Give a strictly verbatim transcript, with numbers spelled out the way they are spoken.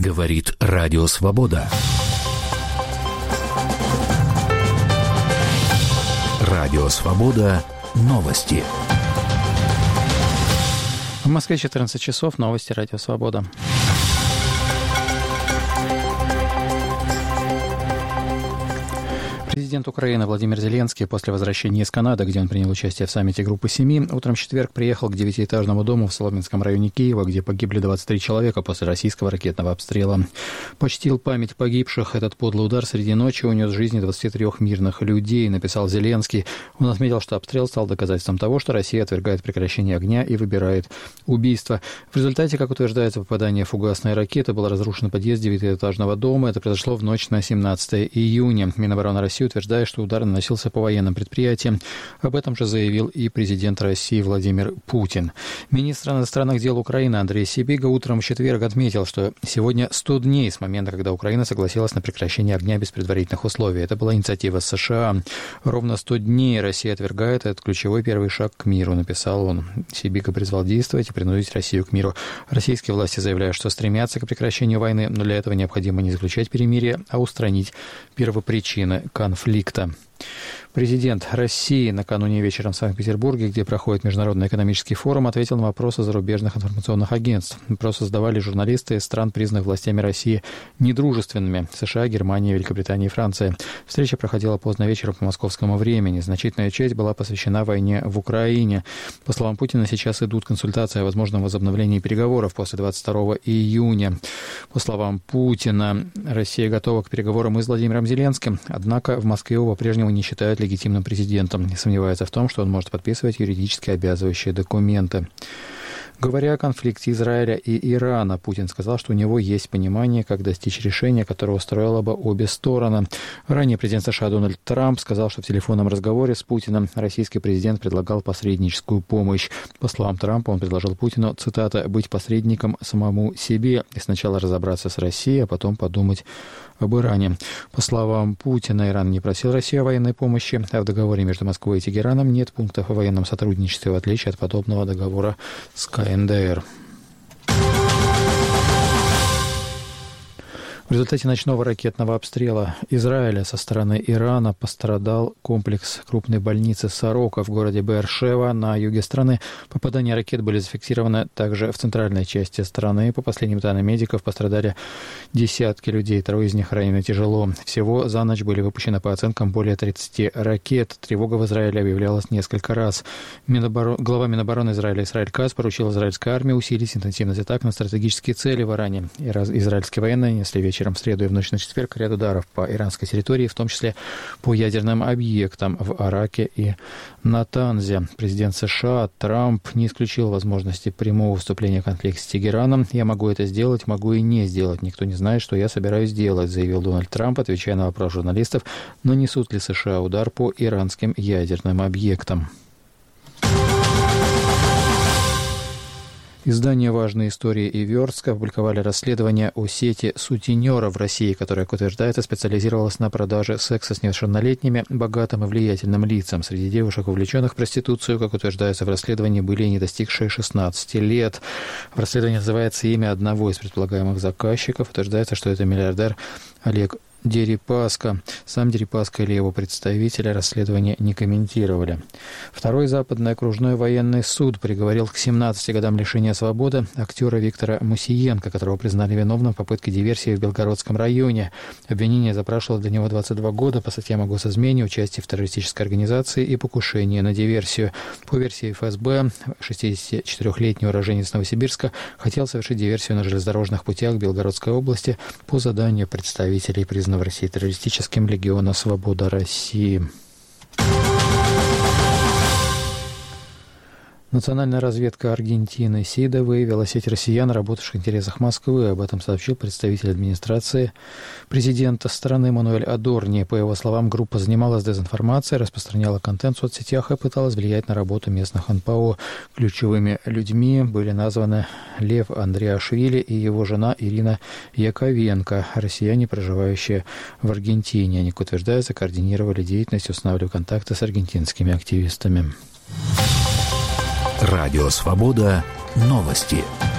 Говорит Радио Свобода. Радио Свобода. Новости. В Москве четырнадцать часов. Новости Радио Свобода. Президент Украины Владимир Зеленский после возвращения из Канады, где он принял участие в саммите Группы Семи, утром в четверг приехал к девятиэтажному дому в Соломенском районе Киева, где погибли двадцать три человека после российского ракетного обстрела. Почтил память погибших. Этот подлый удар среди ночи унес жизни двадцати трёх мирных людей, написал Зеленский. Он отметил, что обстрел стал доказательством того, что Россия отвергает прекращение огня и выбирает убийство. В результате, как утверждается, попадание фугасной ракеты был разрушен подъезд девятиэтажного дома. Это произошло в ночь на семнадцатое июня. Минобороны России утверждая, что удар наносился по военным предприятиям. Об этом же заявил и президент России Владимир Путин. Министр иностранных дел Украины Андрей Сибига утром в четверг отметил, что сегодня сто дней с момента, когда Украина согласилась на прекращение огня без предварительных условий. Это была инициатива США. Ровно сто дней Россия отвергает этот ключевой первый шаг к миру, написал он. Сибига призвал действовать и принудить Россию к миру. Российские власти заявляют, что стремятся к прекращению войны, но для этого необходимо не заключать перемирие, а устранить первопричины конфликта. конфликта. Президент России накануне вечером в Санкт-Петербурге, где проходит Международный экономический форум, ответил на вопросы зарубежных информационных агентств. Вопросы задавали журналисты из стран, признанных властями России недружественными: США, Германия, Великобритания и Франция. Встреча проходила поздно вечером по московскому времени. Значительная часть была посвящена войне в Украине. По словам Путина, сейчас идут консультации о возможном возобновлении переговоров после двадцать второго июня. По словам Путина, Россия готова к переговорам и с Владимиром Зеленским, однако в Москве его по-прежнему не считают легитимным президентом, не сомневается в том, что он может подписывать юридически обязывающие документы. Говоря о конфликте Израиля и Ирана, Путин сказал, что у него есть понимание, как достичь решения, которое устроило бы обе стороны. Ранее президент США Дональд Трамп сказал, что в телефонном разговоре с Путиным российский президент предлагал посредническую помощь. По словам Трампа, он предложил Путину, цитата, «быть посредником самому себе и сначала разобраться с Россией, а потом подумать об Иране». По словам Путина, Иран не просил Россию о военной помощи, а в договоре между Москвой и Тегераном нет пунктов о военном сотрудничестве, в отличие от подобного договора с ка эн дэ эр. В результате ночного ракетного обстрела Израиля со стороны Ирана пострадал комплекс крупной больницы «Сорока» в городе Беэр-Шева на юге страны. Попадания ракет были зафиксированы также в центральной части страны. По последним данным медиков, пострадали десятки людей, трое из них ранены тяжело. Всего за ночь были выпущены по оценкам более тридцати ракет. Тревога в Израиле объявлялась несколько раз. Миноборон... Глава Минобороны Израиля Исраэль Кац поручил израильской армии усилить интенсивность атак на стратегические цели в Иране. Израильские военные несли вечером Вечером в среду и в ночь на четверг ряд ударов по иранской территории, в том числе по ядерным объектам в Араке и Натанзе. Президент США Трамп не исключил возможности прямого вступления в конфликт с Тегераном. «Я могу это сделать, могу и не сделать. Никто не знает, что я собираюсь делать», заявил Дональд Трамп, отвечая на вопрос журналистов, нанесут ли США удар по иранским ядерным объектам. Издание «Важные истории» и «Верстка» опубликовали расследование о сети сутенеров в России, которая, как утверждается, специализировалась на продаже секса с несовершеннолетними, богатым и влиятельным лицам. Среди девушек, увлеченных в проституцию, как утверждается в расследовании, были и не достигшие шестнадцати лет. В расследовании называется имя одного из предполагаемых заказчиков. Утверждается, что это миллиардер Олег Дерипаска. Сам Дерипаска или его представители расследование не комментировали. Второй западный окружной военный суд приговорил к семнадцати годам лишения свободы актера Виктора Мусиенко, которого признали виновным в попытке диверсии в Белгородском районе. Обвинение запрашивало для него двадцать два года по статьям о госизмене, участии в террористической организации и покушении на диверсию. По версии эф эс бэ, шестидесятичетырёхлетний уроженец Новосибирска хотел совершить диверсию на железнодорожных путях в Белгородской области по заданию представителей признанного в России террористическим легиона «Свобода России». Национальная разведка Аргентины СИДА выявила сеть россиян, работавших в интересах Москвы. Об этом сообщил представитель администрации президента страны Мануэль Адорни. По его словам, группа занималась дезинформацией, распространяла контент в соцсетях и пыталась влиять на работу местных эн пэ о. Ключевыми людьми были названы Лев Андриашвили и его жена Ирина Яковенко, россияне, проживающие в Аргентине. Они, как утверждается, координировали деятельность, устанавливая контакты с аргентинскими активистами. Радио Свобода. Новости.